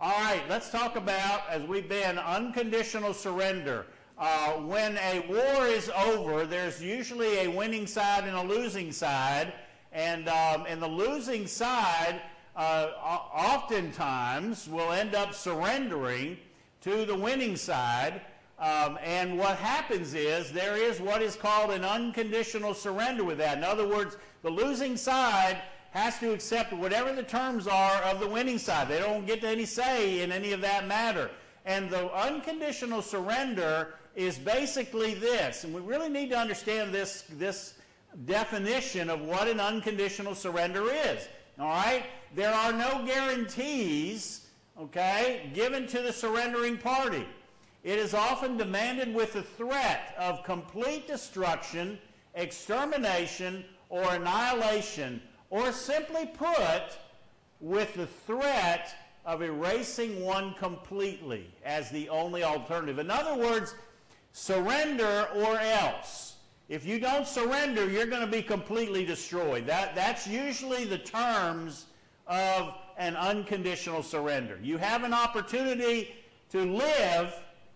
All right, let's talk about, as we've been, unconditional surrender. When a war is over, there's usually a winning side and a losing side. And the losing side oftentimes will end up surrendering to the winning side. And what happens is there is what is called an unconditional surrender with that. In other words, the losing side has to accept whatever the terms are of the winning side. They don't get any say in any of that matter. And the unconditional surrender is basically this. And we really need to understand this definition of what an unconditional surrender is. All right? There are no guarantees, okay, given to the surrendering party. It is often demanded with the threat of complete destruction, extermination, or annihilation, or simply put, with the threat of erasing one completely as the only alternative. In other words, surrender or else. If you don't surrender, you're going to be completely destroyed. That's usually the terms of an unconditional surrender. You have an opportunity to live,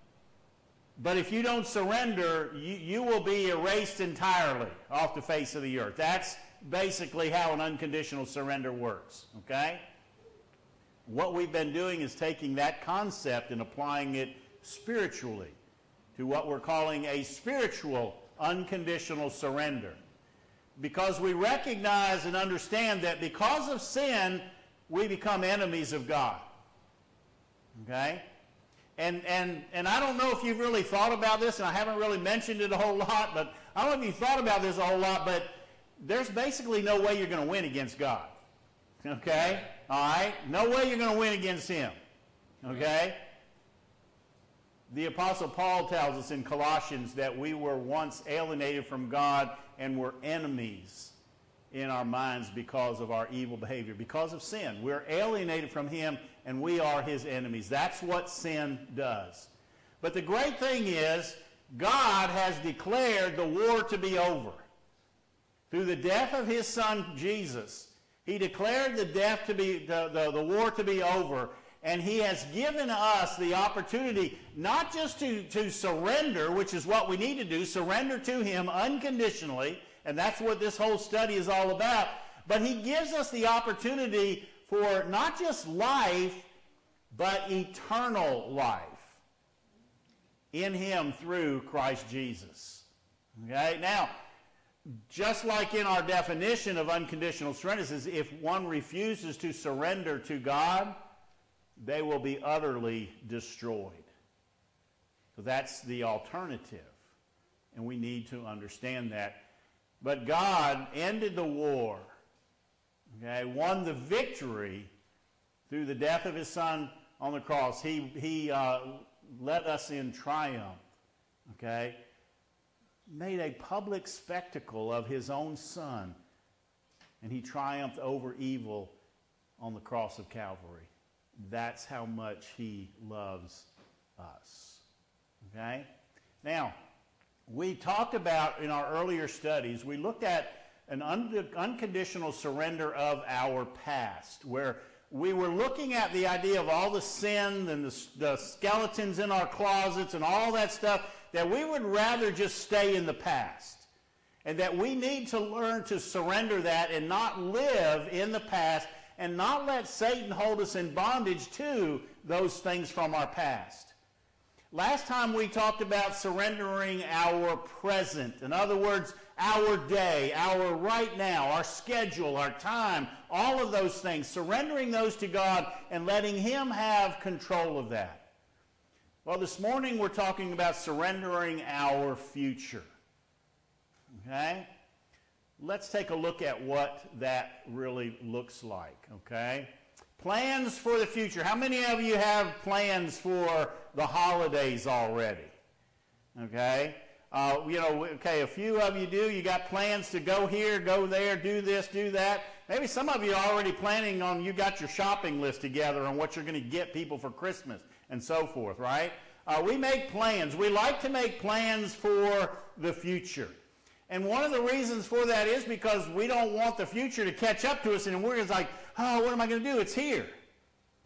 but if you don't surrender, you will be erased entirely off the face of the earth. That's basically how an unconditional surrender works, okay? What we've been doing is taking that concept and applying it spiritually to what we're calling a spiritual unconditional surrender. Because we recognize and understand that because of sin, we become enemies of God, okay? And I don't know if you've really thought about this, and I haven't really mentioned it a whole lot, but I don't know if you've thought about this a whole lot, but there's basically no way you're going to win against God. Okay? All right? No way you're going to win against Him. Okay? The Apostle Paul tells us in Colossians that we were once alienated from God and were enemies in our minds because of our evil behavior, because of sin. We're alienated from Him and we are His enemies. That's what sin does. But the great thing is, God has declared the war to be over. Through the death of His Son, Jesus, He declared the war to be over, and He has given us the opportunity not just to surrender, which is what we need to do, surrender to Him unconditionally, and that's what this whole study is all about, but He gives us the opportunity for not just life, but eternal life in Him through Christ Jesus. Okay? Now, just like in our definition of unconditional surrender, it says if one refuses to surrender to God, they will be utterly destroyed. So that's the alternative, and we need to understand that. But God ended the war, okay, won the victory through the death of His Son on the cross. He led us in triumph, okay, made a public spectacle of His own Son, and He triumphed over evil on the cross of Calvary. That's how much He loves us. Okay? Now, we talked about in our earlier studies, we looked at an unconditional surrender of our past, where we were looking at the idea of all the sin and the skeletons in our closets and all that stuff, that we would rather just stay in the past. And that we need to learn to surrender that and not live in the past and not let Satan hold us in bondage to those things from our past. Last time we talked about surrendering our present. In other words, our day, our right now, our schedule, our time, all of those things, surrendering those to God and letting Him have control of that. Well, this morning we're talking about surrendering our future. Okay? Let's take a look at what that really looks like, okay? Plans for the future. How many of you have plans for the holidays already? Okay? Okay, a few of you do. You got plans to go here, go there, do this, do that. Maybe some of you are already planning on, you got your shopping list together on what you're going to get people for Christmas and so forth, right? We make plans. We like to make plans for the future. And one of the reasons for that is because we don't want the future to catch up to us and we're just like, oh, what am I going to do? It's here.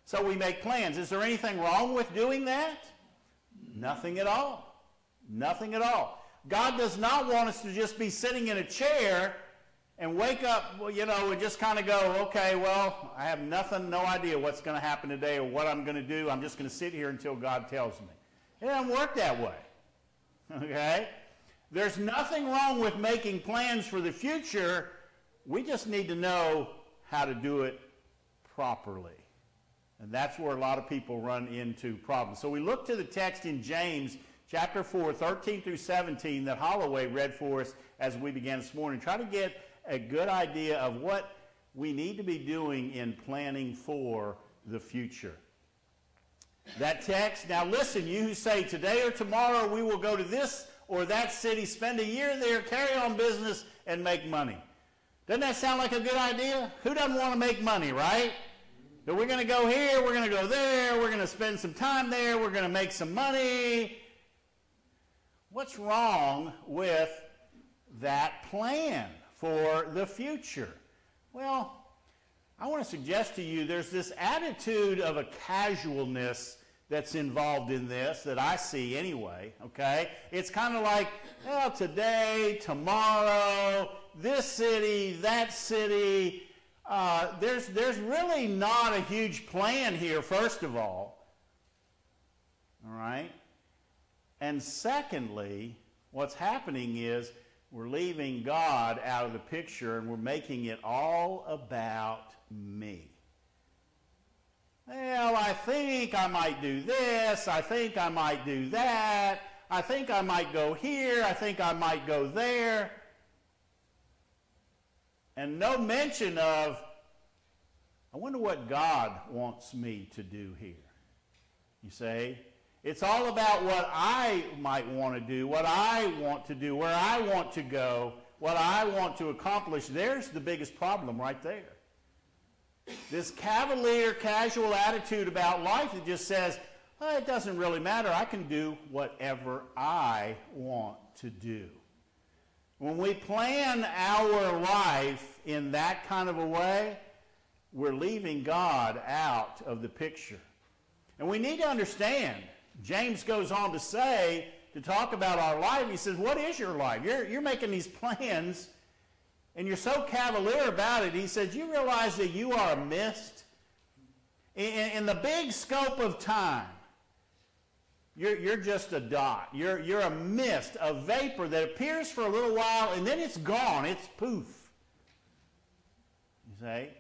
So we make plans. Is there anything wrong with doing that? Nothing at all. Nothing at all. God does not want us to just be sitting in a chair and wake up, and just kind of go, okay, well, I have no idea what's going to happen today or what I'm going to do. I'm just going to sit here until God tells me. It doesn't work that way. Okay? There's nothing wrong with making plans for the future. We just need to know how to do it properly. And that's where a lot of people run into problems. So we look to the text in James chapter 4, 13 through 17 that Holloway read for us as we began this morning. Try to get a good idea of what we need to be doing in planning for the future. That text, now listen, you who say today or tomorrow we will go to this or that city, spend a year there, carry on business, and make money. Doesn't that sound like a good idea? Who doesn't want to make money, right? So we're going to go here, we're going to go there, we're going to spend some time there, we're going to make some money. What's wrong with that plan for the future? Well, I want to suggest to you there's this attitude of a casualness that's involved in this that I see anyway, okay? It's kind of like, well, today, tomorrow, this city, that city. There's really not a huge plan here, first of all right? And secondly, what's happening is we're leaving God out of the picture and we're making it all about me. Well, I think I might do this. I think I might do that. I think I might go here. I think I might go there. And no mention of, I wonder what God wants me to do here. You say, it's all about what I might want to do, what I want to do, where I want to go, what I want to accomplish. There's the biggest problem right there. This cavalier, casual attitude about life that just says, well, it doesn't really matter. I can do whatever I want to do. When we plan our life in that kind of a way, we're leaving God out of the picture. And we need to understand, James goes on to say, to talk about our life, he says, what is your life? You're making these plans, and you're so cavalier about it. He says, you realize that you are a mist? In the big scope of time, you're just a dot. You're a mist, a vapor that appears for a little while, and then it's gone. It's poof. You say?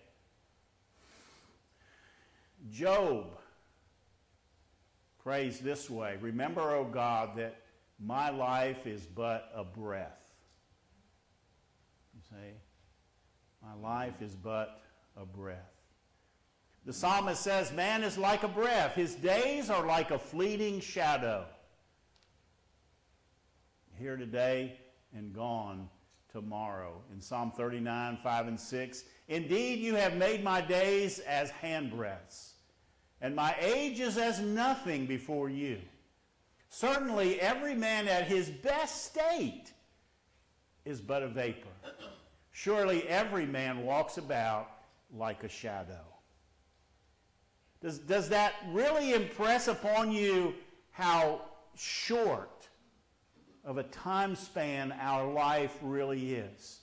Job prays this way, remember, O God, that my life is but a breath. You say, my life is but a breath. The psalmist says, man is like a breath. His days are like a fleeting shadow. Here today and gone tomorrow. In Psalm 39, 5 and 6, indeed you have made my days as handbreadths, and my age is as nothing before you. Certainly every man at his best state is but a vapor. Surely every man walks about like a shadow. Does that really impress upon you how short of a time span our life really is?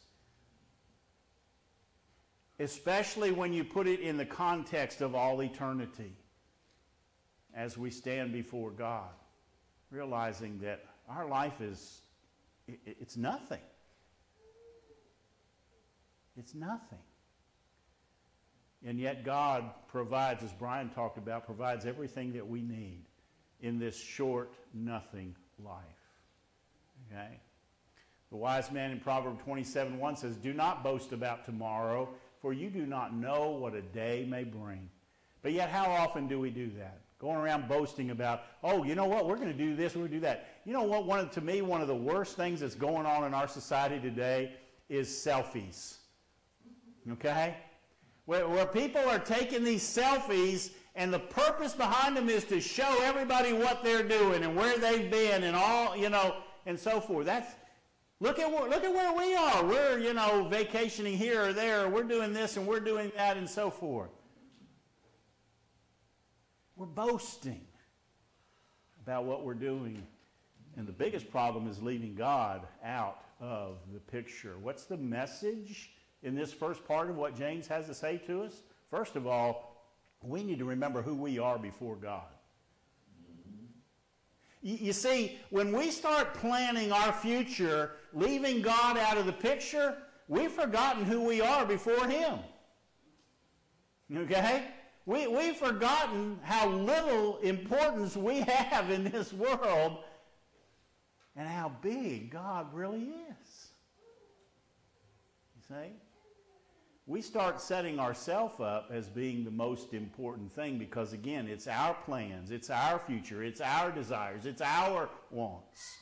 Especially when you put it in the context of all eternity as we stand before God, realizing that our life is, it's nothing. It's nothing. And yet God provides, as Brian talked about, provides everything that we need in this short, nothing life. Okay? The wise man in Proverbs 27:1 says, do not boast about tomorrow, for you do not know what a day may bring. But yet how often do we do that? Going around boasting about, oh, you know what, we're going to do this, we're going to do that. You know what, to me, one of the worst things that's going on in our society today is selfies. Okay? Where people are taking these selfies, and the purpose behind them is to show everybody what they're doing and where they've been and all, and so forth. Look at where we are. We're, vacationing here or there. We're doing this and we're doing that and so forth. We're boasting about what we're doing. And the biggest problem is leaving God out of the picture. What's the message in this first part of what James has to say to us? First of all, we need to remember who we are before God. You see, when we start planning our future, leaving God out of the picture, we've forgotten who we are before Him. Okay? We've forgotten how little importance we have in this world and how big God really is. You see? We start setting ourselves up as being the most important thing because, again, it's our plans, it's our future, it's our desires, it's our wants.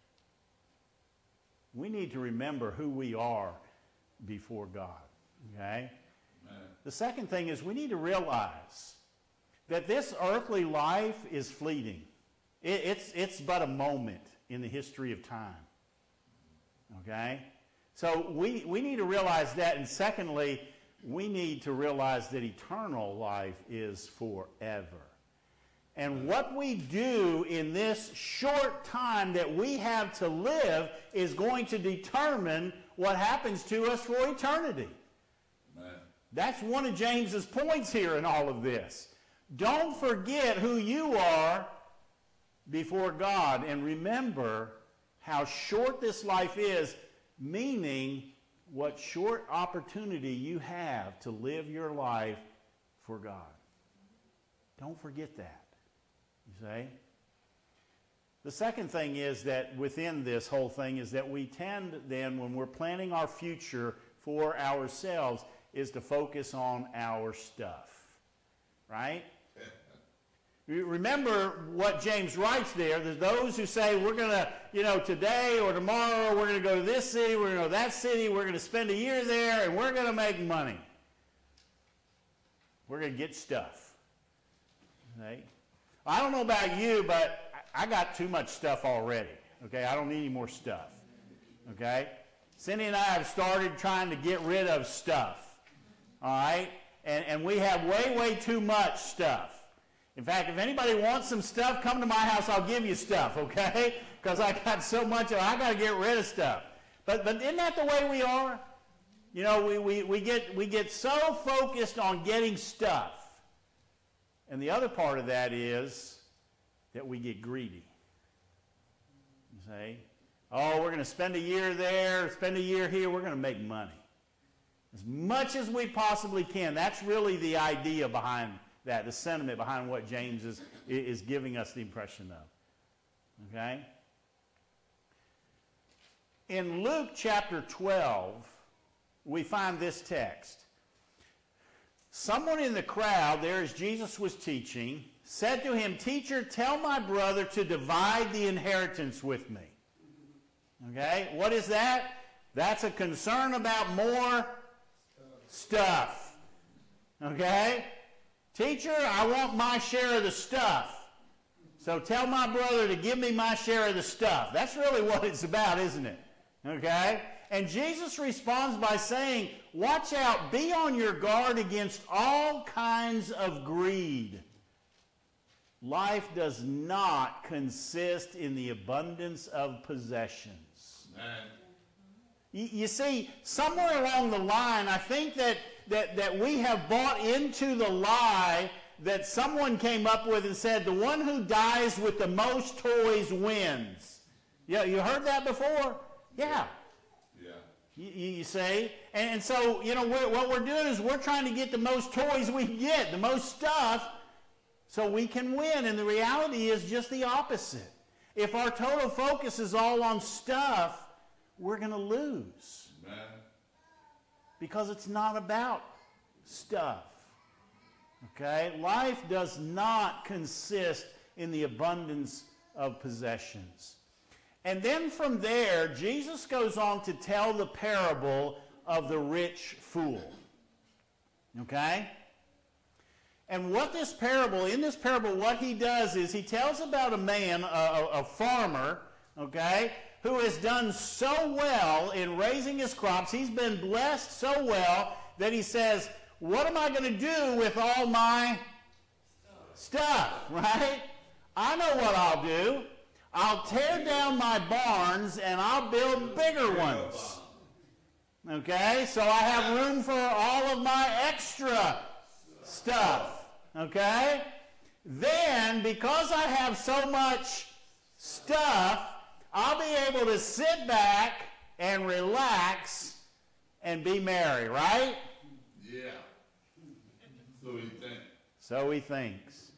We need to remember who we are before God. Okay? Amen. The second thing is we need to realize that this earthly life is fleeting. It's but a moment in the history of time. Okay? So we need to realize that, and secondly, we need to realize that eternal life is forever. And what we do in this short time that we have to live is going to determine what happens to us for eternity. Amen. That's one of James's points here in all of this. Don't forget who you are before God, and remember how short this life is, meaning what short opportunity you have to live your life for God. Don't forget that. You see? The second thing is that within this whole thing is that we tend then, when we're planning our future for ourselves, is to focus on our stuff. Right? Remember what James writes there. There's those who say, we're going to, today or tomorrow, we're going to go to this city, we're going to go to that city, we're going to spend a year there, and we're going to make money. We're going to get stuff. Okay? I don't know about you, but I got too much stuff already. Okay? I don't need any more stuff. Okay? Cindy and I have started trying to get rid of stuff. All right? And we have way, way too much stuff. In fact, if anybody wants some stuff, come to my house, I'll give you stuff, okay? Because I got so much of it, I got to get rid of stuff. But isn't that the way we are? You know, we get so focused on getting stuff. And the other part of that is that we get greedy. You say, oh, we're going to spend a year there, spend a year here, we're going to make money. As much as we possibly can. That's really the idea behind that, the sentiment behind what James is giving us the impression of. Okay? In Luke chapter 12, we find this text. Someone in the crowd, there as Jesus was teaching, said to him, "Teacher, tell my brother to divide the inheritance with me." Okay? What is that? That's a concern about more stuff. Okay? Teacher, I want my share of the stuff. So tell my brother to give me my share of the stuff. That's really what it's about, isn't it? Okay? And Jesus responds by saying, watch out, be on your guard against all kinds of greed. Life does not consist in the abundance of possessions. Amen. You see, somewhere along the line, I think that we have bought into the lie that someone came up with and said, the one who dies with the most toys wins. Yeah, you heard that before? Yeah. You say? And so, what we're doing is we're trying to get the most toys we can get, the most stuff, so we can win. And the reality is just the opposite. If our total focus is all on stuff, we're going to lose. Amen. Because it's not about stuff. Okay? Life does not consist in the abundance of possessions. And then from there, Jesus goes on to tell the parable of the rich fool. Okay? And in this parable, what he does is he tells about a man, a farmer, okay, who has done so well in raising his crops. He's been blessed so well that he says, what am I going to do with all my stuff, right? I know what I'll do. I'll tear down my barns and I'll build bigger ones. Okay? So I have room for all of my extra stuff. Okay? Then, because I have so much stuff, I'll be able to sit back and relax and be merry, right? Yeah. So he thinks. So he thinks.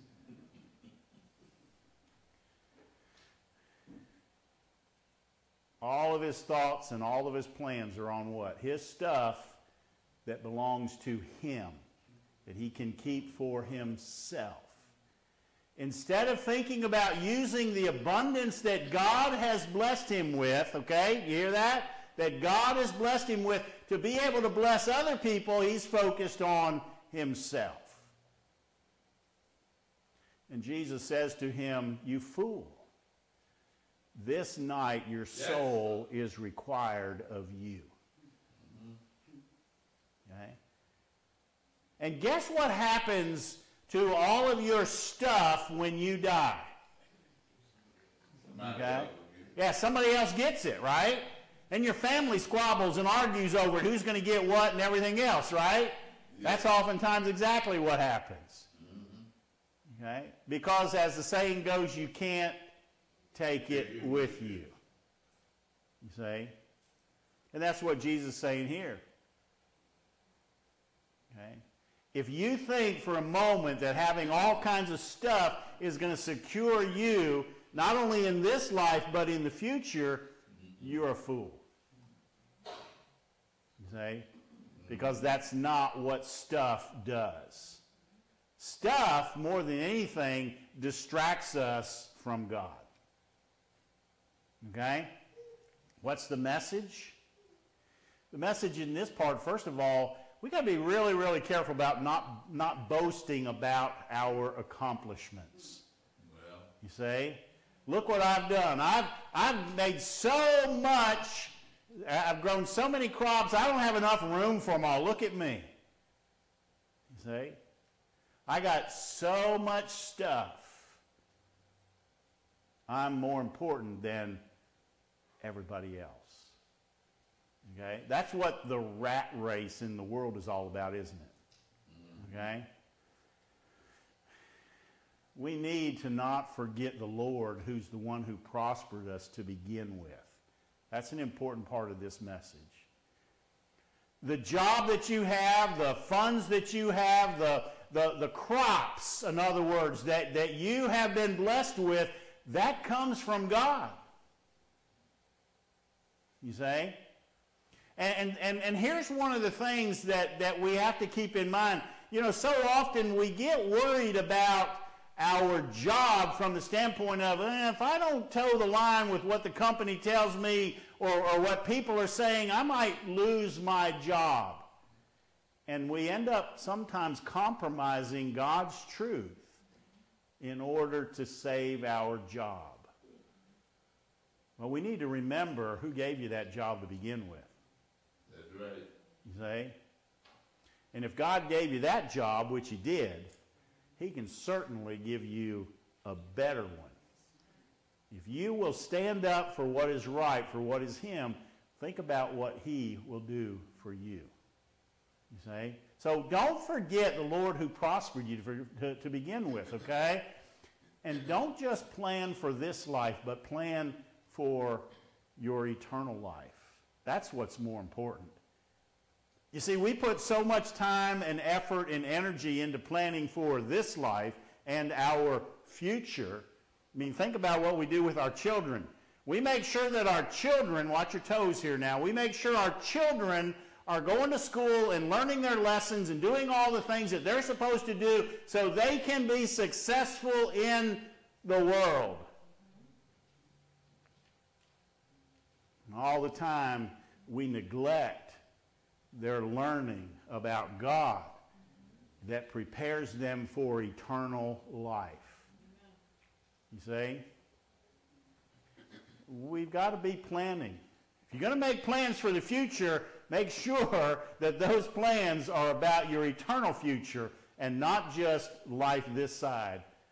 All of his thoughts and all of his plans are on what? His stuff that belongs to him, that he can keep for himself. Instead of thinking about using the abundance that God has blessed him with, okay, you hear that? That God has blessed him with to be able to bless other people, he's focused on himself. And Jesus says to him, "You fool, this night your soul is required of you." Okay? And guess what happens to all of your stuff when you die? Okay? Yeah, somebody else gets it, right? And your family squabbles and argues over who's going to get what and everything else, right? Yeah. That's oftentimes exactly what happens. Mm-hmm. Okay? Because as the saying goes, you can't take it with you. You see? And that's what Jesus is saying here. Okay? If you think for a moment that having all kinds of stuff is going to secure you, not only in this life, but in the future, you're a fool. You see? Because that's not what stuff does. Stuff, more than anything, distracts us from God. Okay? What's the message? The message in this part, first of all, we got to be really, really careful about not boasting about our accomplishments. Well. You see? Look what I've done. I've made so much. I've grown so many crops. I don't have enough room for them all. Look at me. You see? I got so much stuff. I'm more important than everybody else. Okay? That's what the rat race in the world is all about, isn't it? Okay? We need to not forget the Lord, who's the one who prospered us to begin with. That's an important part of this message. The job that you have, the funds that you have, the crops, in other words, that you have been blessed with, that comes from God. You see? And here's one of the things that we have to keep in mind. You know, so often we get worried about our job from the standpoint of, if I don't toe the line with what the company tells me or what people are saying, I might lose my job. And we end up sometimes compromising God's truth in order to save our job. Well, we need to remember who gave you that job to begin with. That's right. You see? And if God gave you that job, which he did, he can certainly give you a better one. If you will stand up for what is right, for what is him, think about what he will do for you. You see? So don't forget the Lord who prospered you to begin with, okay? And don't just plan for this life, but plan for your eternal life. That's what's more important. You see, we put so much time and effort and energy into planning for this life and our future. I mean, think about what we do with our children. We make sure that our children, watch your toes here now, we make sure our children are going to school and learning their lessons and doing all the things that they're supposed to do so they can be successful in the world. And all the time we neglect their learning about God that prepares them for eternal life. You see? We've got to be planning. If you're going to make plans for the future, make sure that those plans are about your eternal future and not just life this side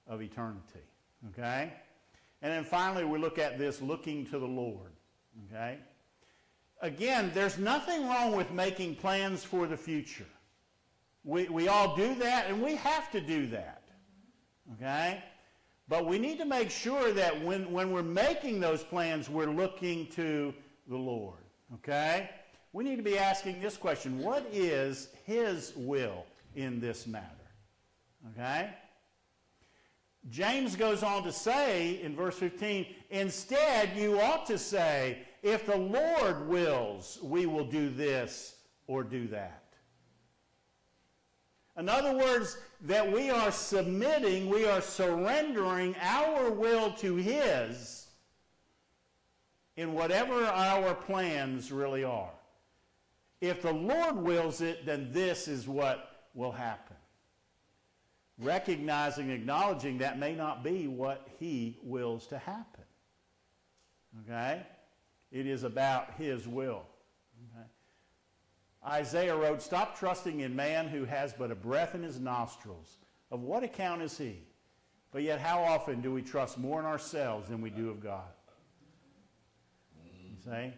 of eternity. Okay? And then finally, we look at this looking to the Lord. Okay? Again, there's nothing wrong with making plans for the future. We all do that, and we have to do that. Okay? But we need to make sure that when we're making those plans, we're looking to the Lord. Okay? We need to be asking this question: what is His will in this matter? Okay? James goes on to say in verse 15, instead you ought to say, if the Lord wills, we will do this or do that. In other words, that we are submitting, we are surrendering our will to His in whatever our plans really are. If the Lord wills it, then this is what will happen. Recognizing, acknowledging that may not be what He wills to happen. Okay? It is about His will. Okay? Isaiah wrote, stop trusting in man who has but a breath in his nostrils. Of what account is he? But yet how often do we trust more in ourselves than we do of God? You see?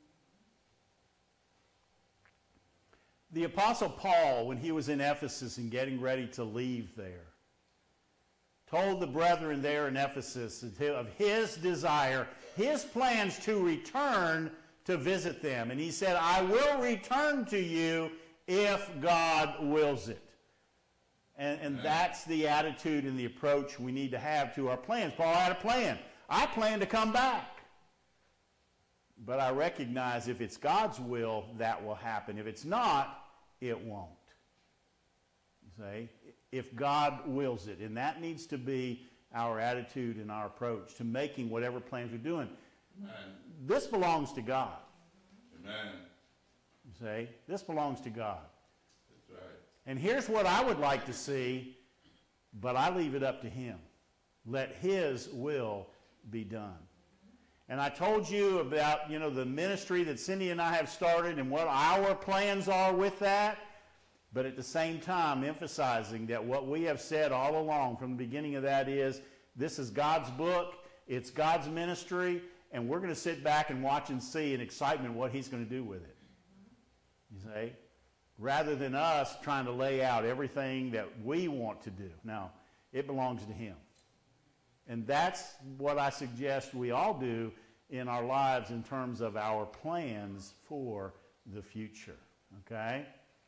The Apostle Paul, when he was in Ephesus and getting ready to leave there, told the brethren there in Ephesus of his desire, his plans to return to visit them. And he said, I will return to you if God wills it. And that's the attitude and the approach we need to have to our plans. Paul had a plan. I plan to come back. But I recognize if it's God's will, that will happen. If it's not, it won't. You see? If God wills it. And that needs to be our attitude and our approach to making whatever plans we're doing. Amen. This belongs to God. Amen. You see? This belongs to God. That's right. And here's what I would like to see, but I leave it up to Him. Let His will be done. And I told you about, the ministry that Cindy and I have started and what our plans are with that. But at the same time, emphasizing that what we have said all along from the beginning of that is, this is God's book, it's God's ministry, and we're going to sit back and watch and see in excitement what He's going to do with it. You see? Rather than us trying to lay out everything that we want to do. Now, it belongs to Him. And that's what I suggest we all do in our lives in terms of our plans for the future. Okay?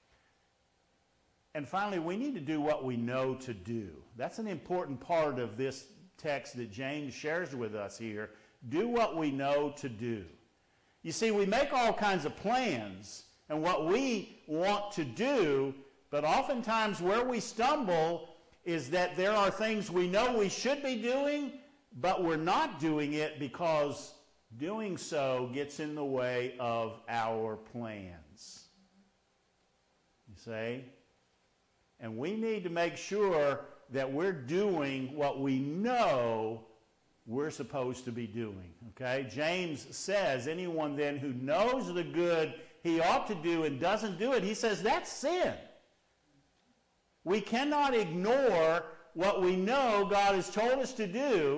And finally, we need to do what we know to do. That's an important part of this text that James shares with us here. Do what we know to do. You see, we make all kinds of plans and what we want to do, but oftentimes where we stumble is that there are things we know we should be doing, but we're not doing it because doing so gets in the way of our plans. You see? And we need to make sure that we're doing what we know we're supposed to be doing. Okay? James says, anyone then who knows the good he ought to do and doesn't do it, he says that's sin. We cannot ignore what we know God has told us to do,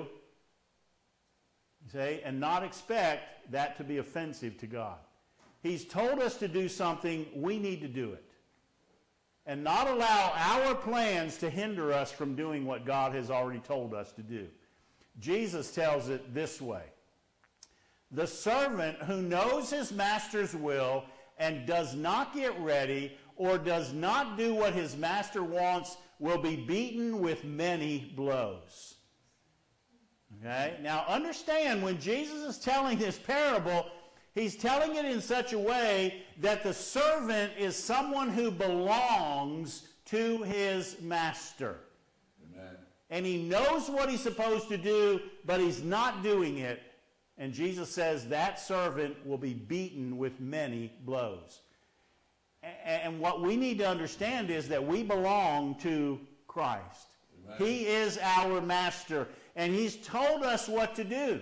see, and not expect that to be offensive to God. He's told us to do something, we need to do it. And not allow our plans to hinder us from doing what God has already told us to do. Jesus tells it this way. The servant who knows his master's will and does not get ready or does not do what his master wants will be beaten with many blows. Okay? Now understand, when Jesus is telling this parable, he's telling it in such a way that the servant is someone who belongs to his master. Amen. And he knows what he's supposed to do, but he's not doing it. And Jesus says that servant will be beaten with many blows. And what we need to understand is that we belong to Christ. Amen. He is our master, and He's told us what to do.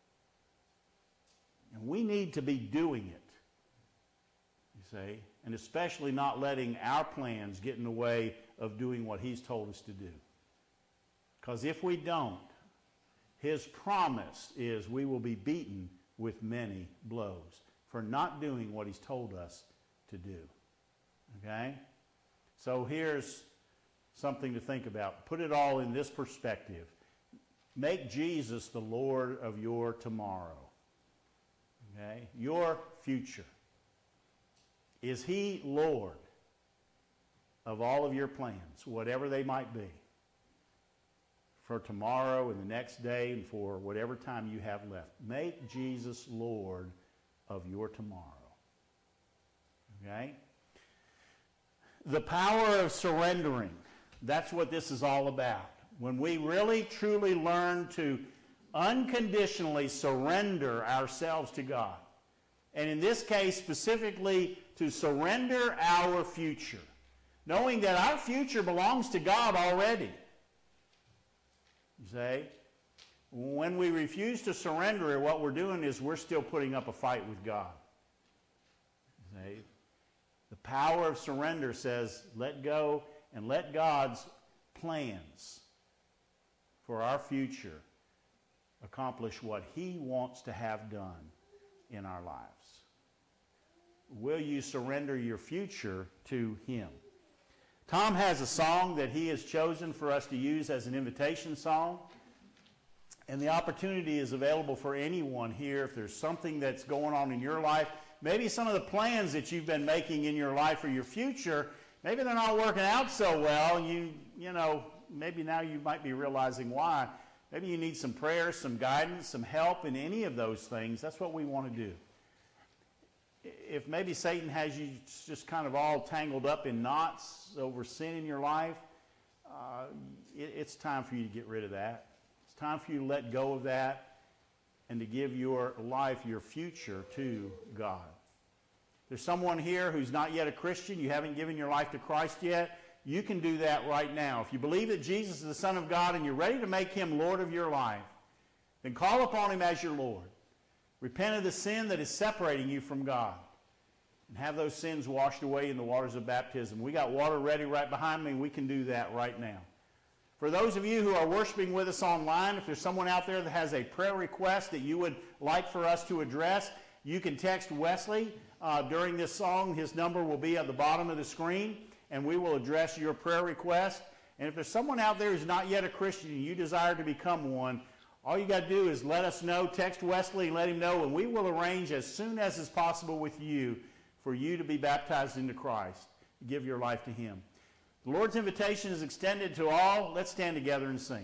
And we need to be doing it, you see, and especially not letting our plans get in the way of doing what He's told us to do. Because if we don't, his promise is we will be beaten with many blows for not doing what he's told us to do. Okay? So here's something to think about. Put it all in this perspective. Make Jesus the Lord of your tomorrow. Okay? Your future. Is he Lord of all of your plans, whatever they might be, for tomorrow and the next day and for whatever time you have left? Make Jesus Lord of your tomorrow. Okay? The power of surrendering. That's what this is all about. When we really, truly learn to unconditionally surrender ourselves to God. And in this case, specifically, to surrender our future. Knowing that our future belongs to God already. You see? When we refuse to surrender it, what we're doing is we're still putting up a fight with God. See? The power of surrender says, let go and let God's plans for our future accomplish what he wants to have done in our lives. Will you surrender your future to him? Tom has a song that he has chosen for us to use as an invitation song. And the opportunity is available for anyone here. If there's something that's going on in your life, maybe some of the plans that you've been making in your life for your future, maybe they're not working out so well. You know, maybe now you might be realizing why. Maybe you need some prayer, some guidance, some help in any of those things. That's what we want to do. If maybe Satan has you just kind of all tangled up in knots over sin in your life, it's time for you to get rid of that. It's time for you to let go of that and to give your life, your future to God. There's someone here who's not yet a Christian. You haven't given your life to Christ yet. You can do that right now. If you believe that Jesus is the Son of God and you're ready to make him Lord of your life, then call upon him as your Lord. Repent of the sin that is separating you from God. And have those sins washed away in the waters of baptism. We got water ready right behind me, and we can do that right now. For those of you who are worshiping with us online, if there's someone out there that has a prayer request that you would like for us to address, you can text Wesley during this song. His number will be at the bottom of the screen, and we will address your prayer request. And if there's someone out there who's not yet a Christian and you desire to become one, all you got to do is let us know. Text Wesley and let him know, and we will arrange as soon as is possible with you for you to be baptized into Christ. Give your life to him. The Lord's invitation is extended to all. Let's stand together and sing.